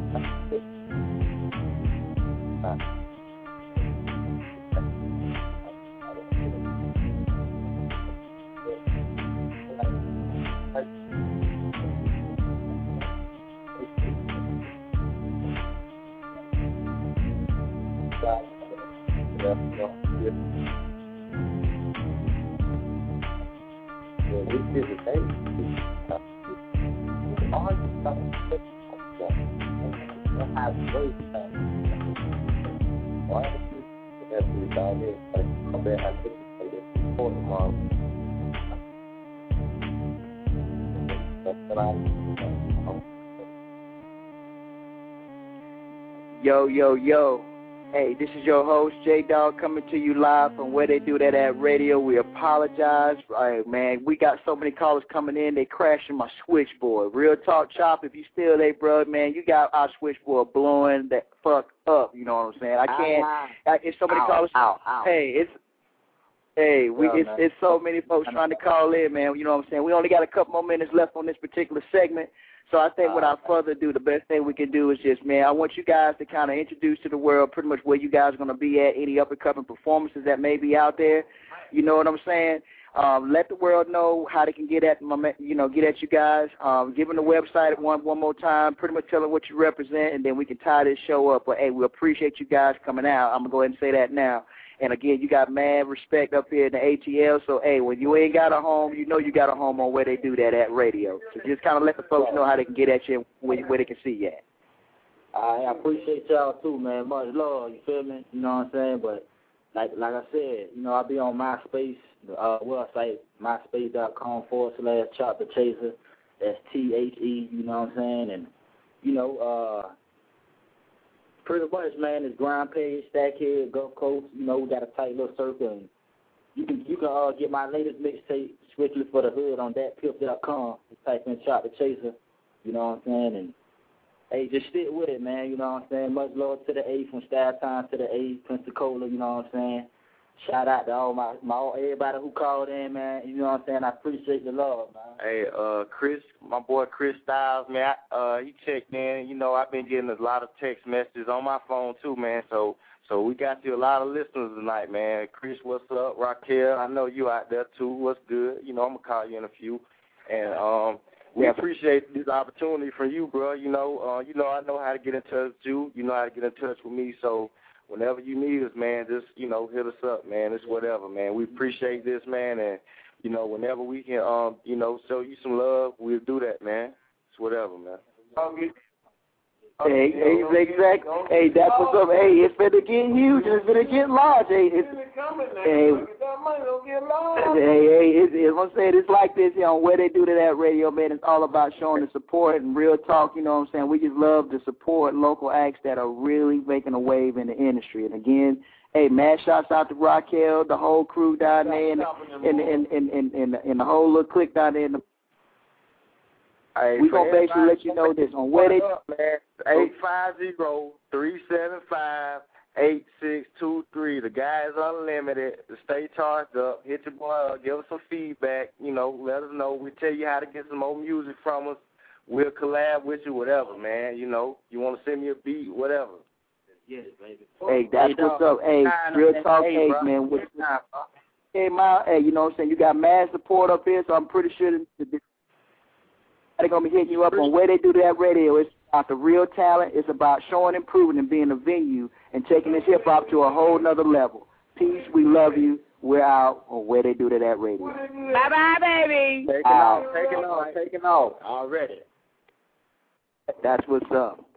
Yeah, we did the day. All you stuff is have great stuff. Why don't you have to down here? Come back and take it for tomorrow. That's what I'm. Yo, yo, yo. Hey, this is your host, J-Dog, coming to you live from Where They Do That at Radio. We apologize. Right, man, we got so many callers coming in, they crashing my switchboard. Real talk, Chop, if you still there, bro, man, you got our switchboard blowing the fuck up, you know what I'm saying? I can't, I, it's so many ow, callers. Ow, ow. Hey, it's, hey, we, Yo, it's, it's so many folks I'm trying to call in, man, you know what I'm saying? We only got a couple more minutes left on this particular segment. So I think without further ado, the best thing we can do is just, man, I want you guys to kind of introduce to the world pretty much where you guys are going to be at, any up-and-coming performances that may be out there. You know what I'm saying? Um, let the world know how they can get at, my, you know, get at you guys. Um, give them the website one one more time, pretty much tell them what you represent, and then we can tie this show up. But, hey, we appreciate you guys coming out. I'm going to go ahead and say that now. And, again, you got mad respect up here in the A T L. So, hey, when you ain't got a home, you know you got a home on Where They Do That at Radio. So just kind of let the folks know how they can get at you and where, where they can see you at. I appreciate y'all, too, man. Much love, you feel me? You know what I'm saying? But, like like I said, you know, I'll be on MySpace, the uh, website, myspace.com forward slash Chop the Chaser. That's T H E, you know what I'm saying? And, you know, uh, pretty much, man, it's Grind Page, Stackhead, Gulf Coast. You know, we got a tight little circle. And you can you can uh, get my latest mixtape, Strictly for the Hood, on that pip dot com. Just type in Chop the Chaser. You know what I'm saying? And, hey, just stick with it, man. You know what I'm saying? Much love to the A, from Style Time to the A, Pensacola, you know what I'm saying? Shout out to all my, my everybody who called in, man. You know what I'm saying? I appreciate the love, man. Hey, uh, Chris, my boy Chris Styles, man, I, uh, he checked in. You know, I've been getting a lot of text messages on my phone, too, man. So so we got you a lot of listeners tonight, man. Chris, what's up? Raquel, I know you out there, too. What's good? You know, I'm going to call you in a few. And um, we yeah. appreciate this opportunity from you, bro. You know, uh, you know I know how to get in touch with you. You know how to get in touch with me. So whenever you need us, man, just, you know, hit us up, man. It's whatever, man. We appreciate this, man. And, you know, whenever we can, um, you know, show you some love, we'll do that, man. It's whatever, man. Hey, hey, exactly. Hey, that's what's up. Hey, it's finna get huge. It's finna get large. Hey, it's, hey, hey, hey, it's, it's, I'm saying it's like this, you know, Where They Do That at Radio, man. It's all about showing the support and real talk. You know what I'm saying? We just love to support local acts that are really making a wave in the industry. And again, hey, mad shouts out to Raquel, the whole crew down there, and in, in, in, in, in, in the whole little clique down there in the. Hey, we gonna basically let you know this on Where They up, man. eight five zero, three seven five, eight six two three. The guy is unlimited. Stay charged up. Hit your boy up. Give us some feedback. You know, let us know. We'll tell you how to get some more music from us. We'll collab with you, whatever, man. You know, you want to send me a beat, whatever. Yes, baby. Hey, that's hey, what's up. Hey, real talk, hey, hey man. What's up? Hey, my, hey, you know what I'm saying? You got mad support up here, so I'm pretty sure the, the they're going to be hitting you up on Where They Do That Radio. It's about the real talent. It's about showing and proving and being a venue and taking this hip-hop to a whole nother level. Peace. We love you. We're out on Where They Do That at Radio. Bye-bye, baby. Taking off, taking off, taking off. Already. That's what's up.